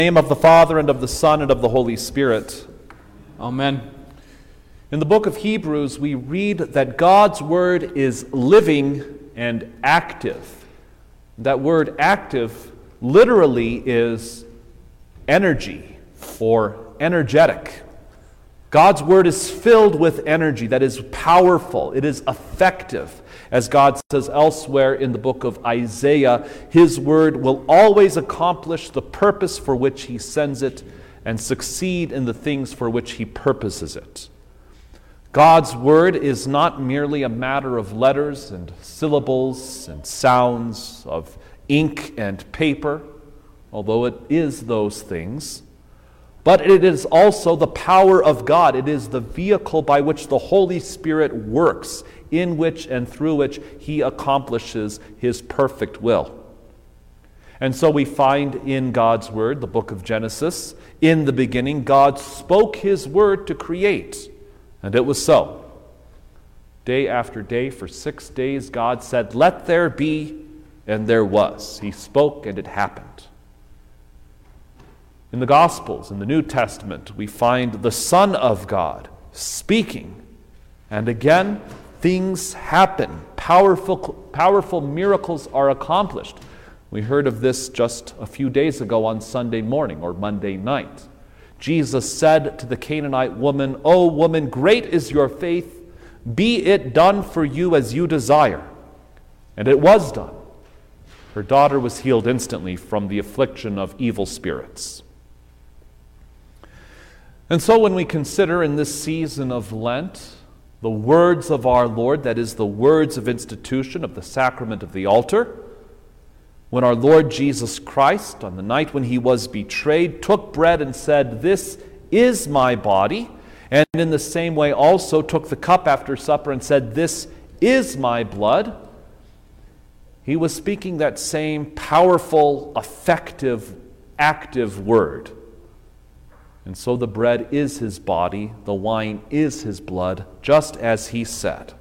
name of the Father, and of the Son, and of the Holy Spirit. Amen. In the book of Hebrews, we read that God's word is living and active. That word active literally is energy or energetic. God's word is filled with energy that is powerful. It is effective. As God says elsewhere in the book of Isaiah, His word will always accomplish the purpose for which He sends it and succeed in the things for which He purposes it. God's word is not merely a matter of letters and syllables and sounds, of ink and paper, although it is those things. But it is also the power of God. It is the vehicle by which the Holy Spirit works, in which and through which He accomplishes His perfect will. And so we find in God's Word, the book of Genesis, in the beginning, God spoke His word to create, and it was so. Day after day, for 6 days, God said, "Let there be," and there was. He spoke, and it happened. In the Gospels, in the New Testament, we find the Son of God speaking. And again, things happen. Powerful miracles are accomplished. We heard of this just a few days ago on Sunday morning or Monday night. Jesus said to the Canaanite woman, "O woman, great is your faith. Be it done for you as you desire." And it was done. Her daughter was healed instantly from the affliction of evil spirits. And so when we consider in this season of Lent the words of our Lord, that is, the words of institution of the sacrament of the altar, when our Lord Jesus Christ, on the night when He was betrayed, took bread and said, "This is my body," and in the same way also took the cup after supper and said, "This is my blood," He was speaking that same powerful, effective, active word. And so the bread is His body, the wine is His blood, just as He said.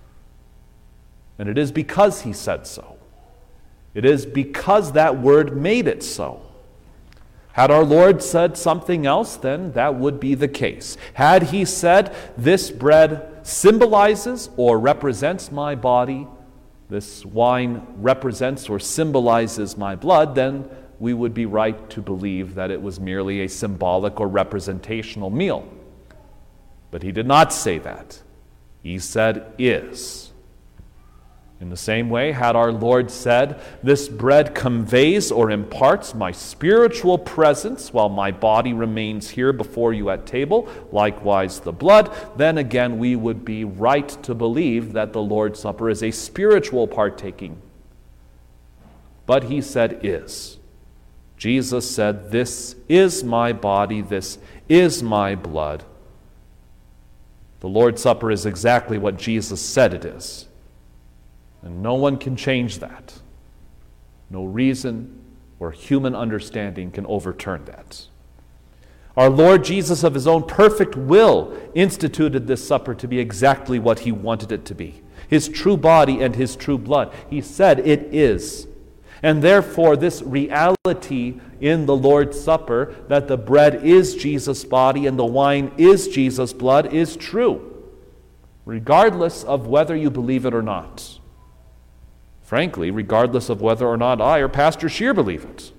And it is because He said so. It is because that word made it so. Had our Lord said something else, then that would be the case. Had He said, "This bread symbolizes or represents my body, this wine represents or symbolizes my blood," then we would be right to believe that it was merely a symbolic or representational meal. But He did not say that. He said, "is." In the same way, had our Lord said, "This bread conveys or imparts my spiritual presence while my body remains here before you at table, likewise the blood," then again we would be right to believe that the Lord's Supper is a spiritual partaking. But He said, "is." Jesus said, "This is my body, this is my blood." The Lord's Supper is exactly what Jesus said it is. And no one can change that. No reason or human understanding can overturn that. Our Lord Jesus, of His own perfect will, instituted this supper to be exactly what He wanted it to be. His true body and His true blood. He said it is. And therefore, this reality in the Lord's Supper, that the bread is Jesus' body and the wine is Jesus' blood, is true, regardless of whether you believe it or not. Frankly, regardless of whether or not I or Pastor Scheer believe it.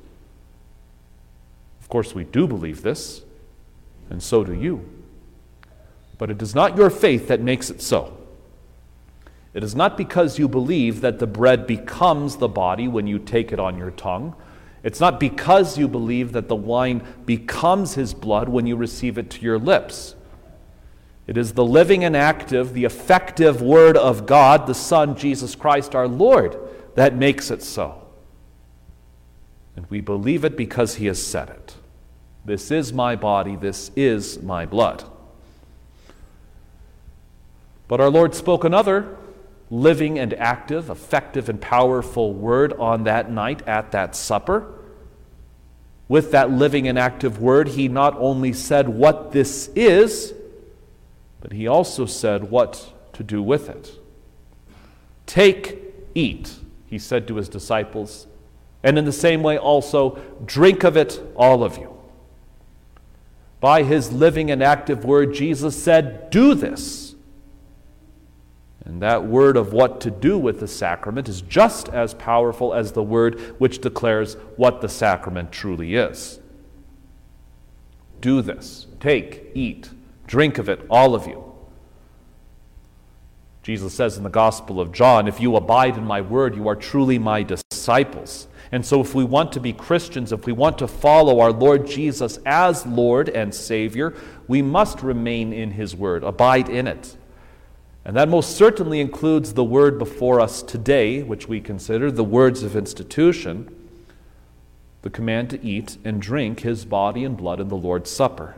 Of course, we do believe this, and so do you. But it is not your faith that makes it so. It is not because you believe that the bread becomes the body when you take it on your tongue. It's not because you believe that the wine becomes His blood when you receive it to your lips. It is the living and active, the effective Word of God, the Son, Jesus Christ our Lord, that makes it so. And we believe it because He has said it. "This is my body, this is my blood." But our Lord spoke another living and active, effective and powerful word on that night at that supper. With that living and active word, He not only said what this is, but He also said what to do with it. "Take, eat," He said to His disciples. And in the same way also, drink of it, all of you. By his living and active word, Jesus said, do this. And that word of what to do with the sacrament is just as powerful as the word which declares what the sacrament truly is. Do this. Take, eat, drink of it, all of you. Jesus says in the Gospel of John, if you abide in my word, you are truly my disciples. And so if we want to be Christians, if we want to follow our Lord Jesus as Lord and Savior, we must remain in his word, abide in it. And that most certainly includes the word before us today, which we consider the words of institution, the command to eat and drink his body and blood in the Lord's Supper.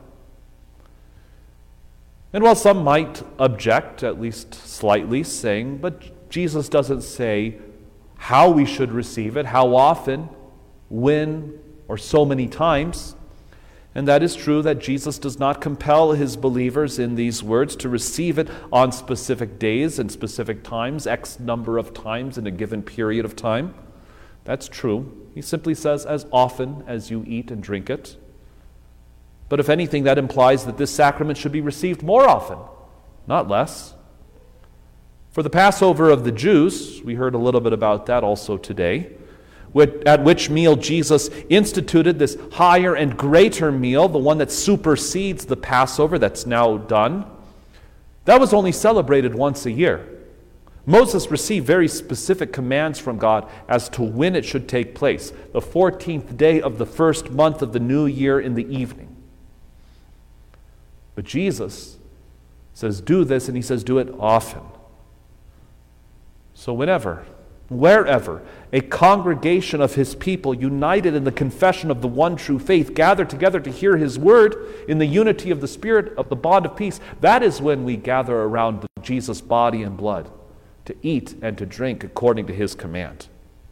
And while some might object, at least slightly, saying, but Jesus doesn't say how we should receive it, how often, when, or so many times. And that is true that Jesus does not compel his believers in these words to receive it on specific days and specific times, X number of times in a given period of time. That's true. He simply says, as often as you eat and drink it. But if anything, that implies that this sacrament should be received more often, not less. For the Passover of the Jews, we heard a little bit about that also today, at which meal Jesus instituted this higher and greater meal, the one that supersedes the Passover that's now done. That was only celebrated once a year. Moses received very specific commands from God as to when it should take place, the 14th day of the first month of the new year in the evening. But Jesus says, do this, and he says, do it often. So whenever, wherever a congregation of his people united in the confession of the one true faith gather together to hear his word in the unity of the Spirit of the bond of peace, that is when we gather around Jesus' body and blood to eat and to drink according to his command.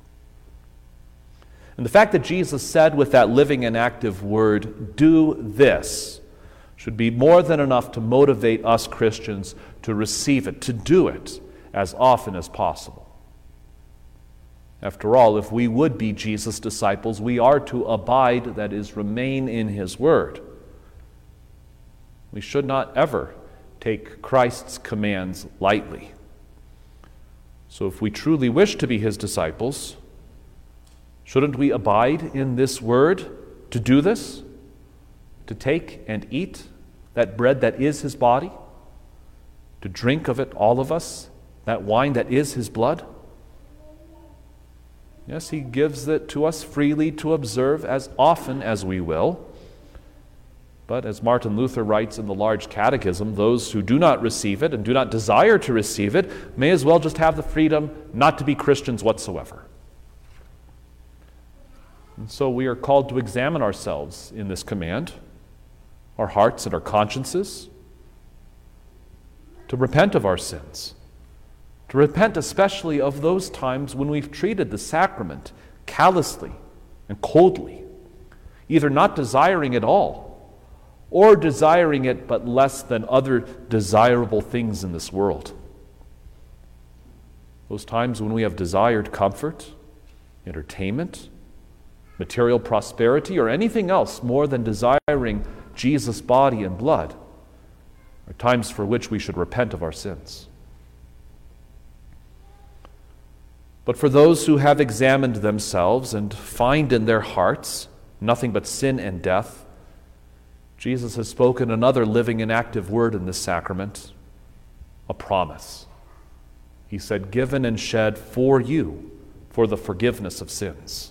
And the fact that Jesus said with that living and active word, do this, should be more than enough to motivate us Christians to receive it, to do it as often as possible. After all, if we would be Jesus' disciples, we are to abide, that is, remain in his word. We should not ever take Christ's commands lightly. So if we truly wish to be his disciples, shouldn't we abide in this word to do this? To take and eat that bread that is his body? To drink of it, all of us, that wine that is his blood? Yes, he gives it to us freely to observe as often as we will. But as Martin Luther writes in the Large Catechism, those who do not receive it and do not desire to receive it may as well just have the freedom not to be Christians whatsoever. And so we are called to examine ourselves in this command, our hearts and our consciences, to repent of our sins, to repent especially of those times when we've treated the sacrament callously and coldly, either not desiring it all, or desiring it but less than other desirable things in this world. Those times when we have desired comfort, entertainment, material prosperity, or anything else more than desiring Jesus' body and blood, are times for which we should repent of our sins. But for those who have examined themselves and find in their hearts nothing but sin and death, Jesus has spoken another living and active word in this sacrament, a promise. He said, given and shed for you for the forgiveness of sins.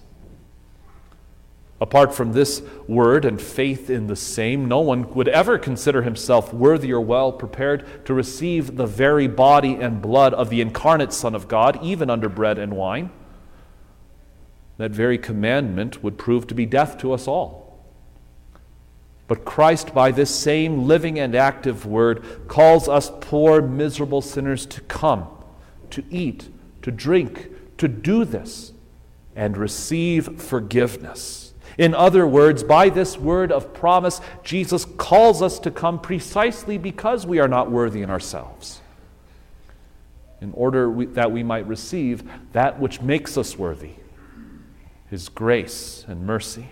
Apart from this word and faith in the same, no one would ever consider himself worthy or well prepared to receive the very body and blood of the incarnate Son of God, even under bread and wine. That very commandment would prove to be death to us all. But Christ, by this same living and active word, calls us poor, miserable sinners to come, to eat, to drink, to do this, and receive forgiveness. In other words, by this word of promise, Jesus calls us to come precisely because we are not worthy in ourselves, in order that we might receive that which makes us worthy, His grace and mercy.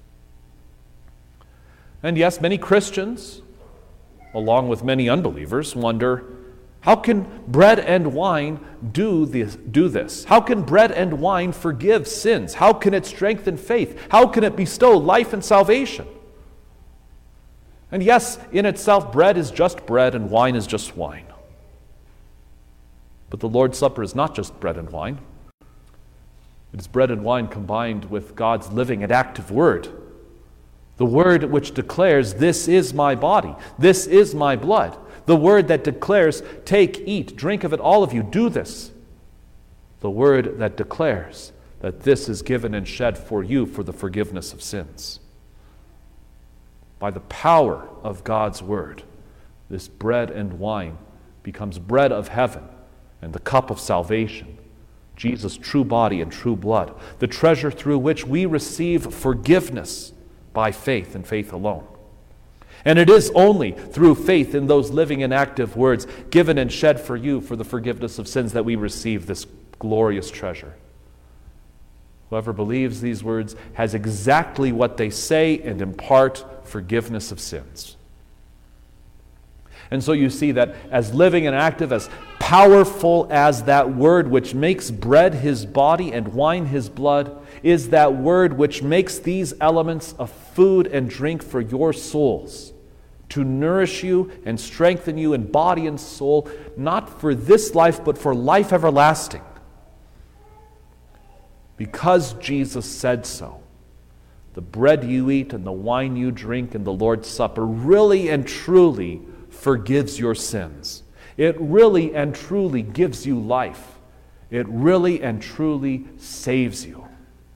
And yes, many Christians, along with many unbelievers, wonder, how can bread and wine do this? How can bread and wine forgive sins? How can it strengthen faith? How can it bestow life and salvation? And yes, in itself, bread is just bread and wine is just wine. But the Lord's Supper is not just bread and wine. It is bread and wine combined with God's living and active word. The word which declares, this is my body, this is my blood. The word that declares, take, eat, drink of it, all of you, do this. The word that declares that this is given and shed for you for the forgiveness of sins. By the power of God's word, this bread and wine becomes bread of heaven and the cup of salvation, Jesus' true body and true blood, the treasure through which we receive forgiveness by faith and faith alone. And it is only through faith in those living and active words given and shed for you for the forgiveness of sins that we receive this glorious treasure. Whoever believes these words has exactly what they say and impart forgiveness of sins. And so you see that as living and active, as powerful as that word which makes bread his body and wine his blood, is that word which makes these elements of food and drink for your souls, to nourish you and strengthen you in body and soul, not for this life, but for life everlasting. Because Jesus said so, the bread you eat and the wine you drink in the Lord's Supper really and truly forgives your sins. It really and truly gives you life. It really and truly saves you.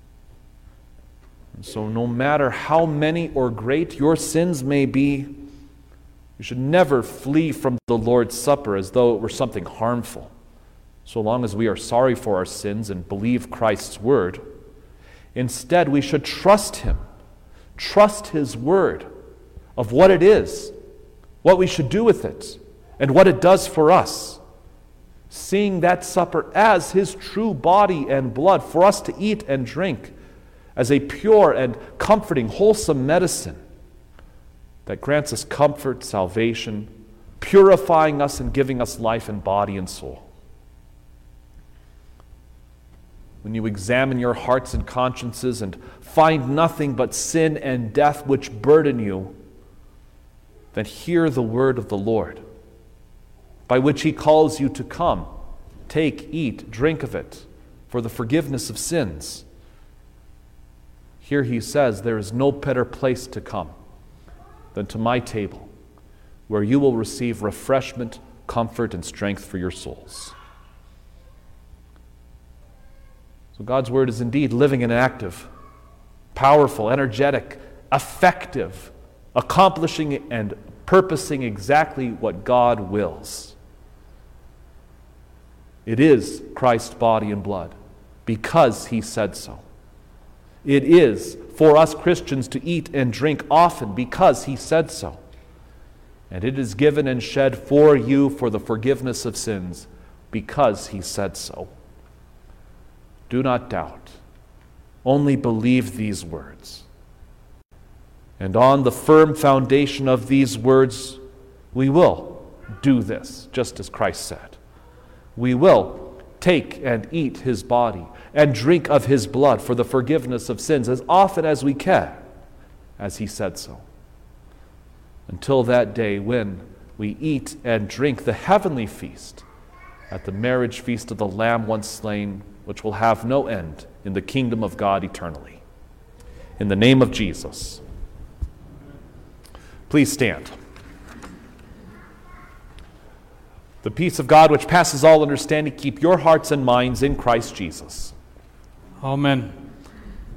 And so no matter how many or great your sins may be, you should never flee from the Lord's Supper as though it were something harmful. So long as we are sorry for our sins and believe Christ's word, instead we should trust Him, trust His word of what it is, what we should do with it, and what it does for us, seeing that supper as His true body and blood for us to eat and drink, as a pure and comforting, wholesome medicine that grants us comfort, salvation, purifying us and giving us life in body and soul. When you examine your hearts and consciences and find nothing but sin and death which burden you, then hear the word of the Lord, by which He calls you to come, take, eat, drink of it, for the forgiveness of sins. Here He says, there is no better place to come than to my table, where you will receive refreshment, comfort, and strength for your souls. So God's word is indeed living and active, powerful, energetic, effective, accomplishing and purposing exactly what God wills. It is Christ's body and blood because He said so. It is for us Christians to eat and drink often because He said so. And it is given and shed for you for the forgiveness of sins because He said so. Do not doubt. Only believe these words. And on the firm foundation of these words, we will do this, just as Christ said. We will take and eat His body and drink of His blood for the forgiveness of sins as often as we can, as He said so. Until that day when we eat and drink the heavenly feast at the marriage feast of the Lamb once slain, which will have no end in the kingdom of God eternally. In the name of Jesus. Please stand. The peace of God, which passes all understanding, keep your hearts and minds in Christ Jesus. Amen.